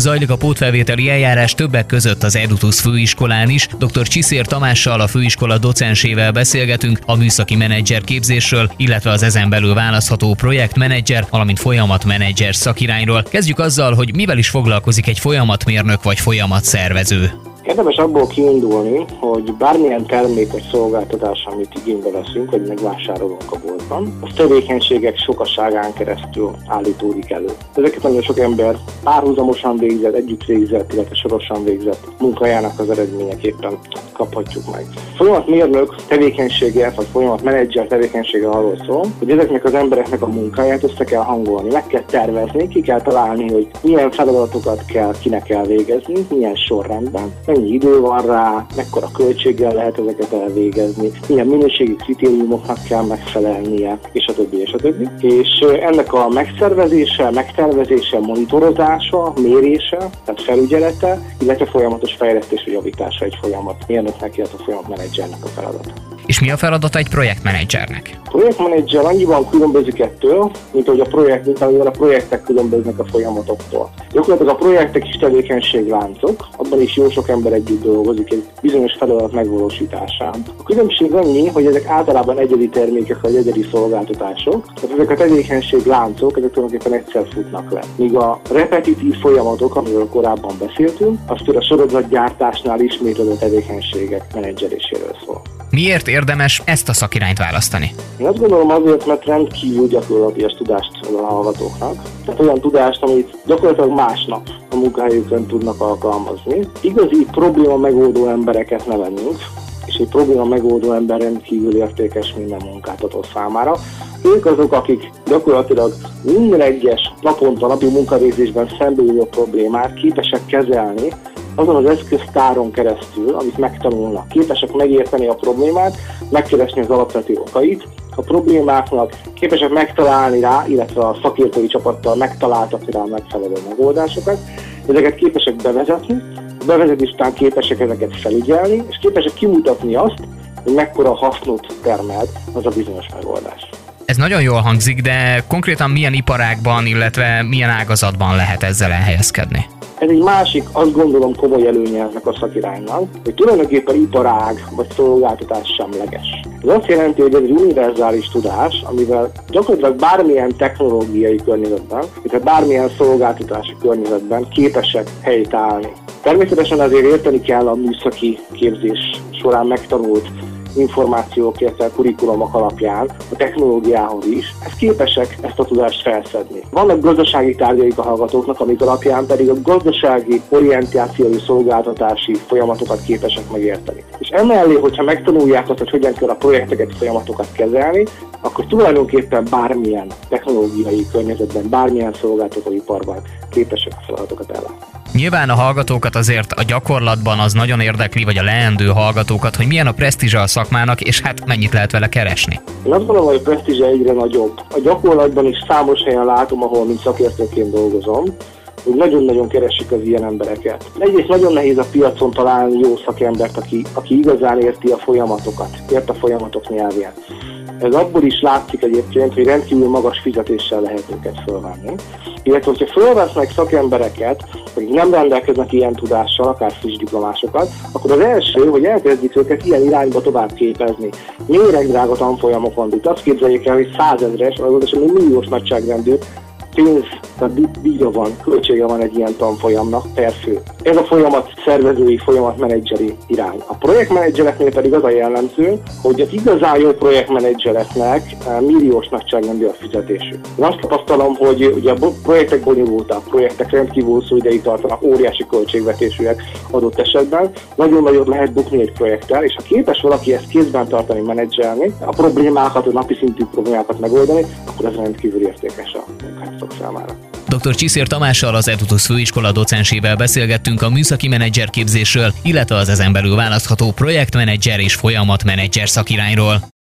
Zajlik a pótfelvételi eljárás többek között az Edutus főiskolán is. Dr. Csiszér Tamással, a főiskola docensével beszélgetünk a műszaki menedzser képzésről, illetve az ezen belül választható projektmenedzser, valamint folyamatmenedzser szakirányról. Kezdjük azzal, hogy mivel is foglalkozik egy folyamatmérnök vagy folyamatszervező. Érdemes abból kiindulni, hogy bármilyen termék vagy szolgáltatás, amit igénybe veszünk, vagy megvásárolunk a boltban, az tevékenységek sokaságán keresztül állítódik elő. Ezeket nagyon sok ember párhuzamosan végzett, együtt végzett, illetve sorosan végzett munkájának az eredményeképpen kaphatjuk meg. Folyamatmérnök tevékenysége, vagy folyamatmenedzser tevékenysége arról szól, hogy ezeknek az embereknek a munkáját össze kell hangolni, meg kell tervezni, ki kell találni, hogy milyen feladatokat kell kinek elvégezni, milyen sorrendben, mennyi idő van rá, mekkora költséggel lehet ezeket elvégezni, milyen minőségi kritériumoknak kell megfelelnie, és a többi, és a többi. És ennek a megszervezése, megtervezése, monitorozása, mérése, tehát felügyelete, illetve folyamatos fejlesztés vagy javítása egy folyamatmérnöknek, illetve a folyamatmenedzsernek a feladata. És mi a feladata egy projektmenedzsernek? A projektmenedzser annyiban különbözik ettől, mint amivel a projektek különböznek a folyamatoktól. Gyakorlatilag a projektek is tevékenységláncok, abban is jó sok ember együtt dolgozik egy bizonyos feladat megvalósításán. A különbség annyi, hogy ezek általában egyedi termékek vagy egyedi szolgáltatások, tehát ezek a tevékenységláncok, ezek tulajdonképpen egyszer futnak le. Míg a repetitív folyamatok, amiről korábban beszéltünk, az a sorozatgyártásnál ismétlődő tevékenységek menedzseléséről szól. Miért érdemes ezt a szakirányt választani? Én azt gondolom azért, mert rendkívül gyakorlatias tudást ad a hallgatóknak. Tehát olyan tudást, amit gyakorlatilag másnap a munkahelyükön tudnak alkalmazni. Igazi probléma megoldó embereket nevelünk, és egy probléma megoldó ember rendkívül értékes minden munkáltató számára. Ők azok, akik gyakorlatilag minden egyes naponta, napi munkavégzésben szembeülő problémát képesek kezelni, azon az eszköztáron keresztül, amit megtanulnak, képesek megérteni a problémát, megkeresni az alapvető okait, a problémáknak képesek megtalálni rá, illetve a szakértői csapattal megtaláltak rá megfelelő megoldásokat, ezeket képesek bevezetni, a bevezetés után képesek ezeket felügyelni, és képesek kimutatni azt, hogy mekkora hasznot termel az a bizonyos megoldás. Ez nagyon jól hangzik, de konkrétan milyen iparágban, illetve milyen ágazatban lehet ezzel elhelyezkedni? Ez egy másik, azt gondolom, komoly előnye ennek a szakiránynak, hogy tulajdonképpen iparág vagy szolgáltatás semleges. Ez azt jelenti, hogy ez egy univerzális tudás, amivel gyakorlatilag bármilyen technológiai környezetben, illetve bármilyen szolgáltatási környezetben képesek helytállni. Természetesen azért érteni kell a műszaki képzés során megtanult információk, illetve kurikulumok alapján a technológiához is, képesek ezt a tudást felszedni. Vannak gazdasági tárgyaik a hallgatóknak, amik alapján pedig a gazdasági orientációi szolgáltatási folyamatokat képesek megérteni. És emellé, hogyha megtanulják azt, hogy hogyan kell a projekteket, folyamatokat kezelni, akkor tulajdonképpen bármilyen technológiai környezetben, bármilyen szolgáltatóiparban képesek a feladatokat ellátni. Nyilván a hallgatókat azért a gyakorlatban az nagyon érdekli, vagy a leendő hallgatókat, hogy milyen a presztízse a szakmának, és hát mennyit lehet vele keresni. Én azt gondolom, hogy a presztízse egyre nagyobb. A gyakorlatban is számos helyen látom, ahol mint szakértőként dolgozom, hogy nagyon-nagyon keresik az ilyen embereket. Egyrészt nagyon nehéz a piacon találni jó szakembert, aki igazán érti a folyamatokat, ért a folyamatok nyelvén. Ez abból is látszik egyébként, hogy rendkívül magas fizetéssel lehet őket fölvenni. Illetve, hogyha fölvesznek szakembereket, akik nem rendelkeznek ilyen tudással, akár friss diplomásokat, akkor az első, hogy elkezdik őket ilyen irányba tovább képezni. Méregdrága tanfolyamokon, itt azt képzeljék el, hogy 100 000-es, vagy milliós nagyságrendű pénz, tehát díja van, költsége van egy ilyen tanfolyamnak per fő. Ez a folyamat szervezői, folyamatmenedzseri irány. A projektmenedzsereknél pedig az a jellemző, hogy az igazán jó projektmenedzsereknek milliós nagyságrendű a fizetésük. Én azt tapasztalom, hogy ugye a projektek bonyolultak, projektek rendkívül hosszú ideig tartanak, óriási költségvetésűek adott esetben. Nagyon nagyot lehet bukni egy projekttel, és ha képes valaki ezt kézben tartani, menedzselni, a problémákat, a napi szintű problémákat megoldani, akkor ez rendkívül értékes a munkások számára. Dr. Csiszér Tamással, az Edutus főiskola docensével beszélgettünk a műszaki menedzser képzésről, illetve az ezen belül választható projektmenedzser és folyamatmenedzser szakirányról.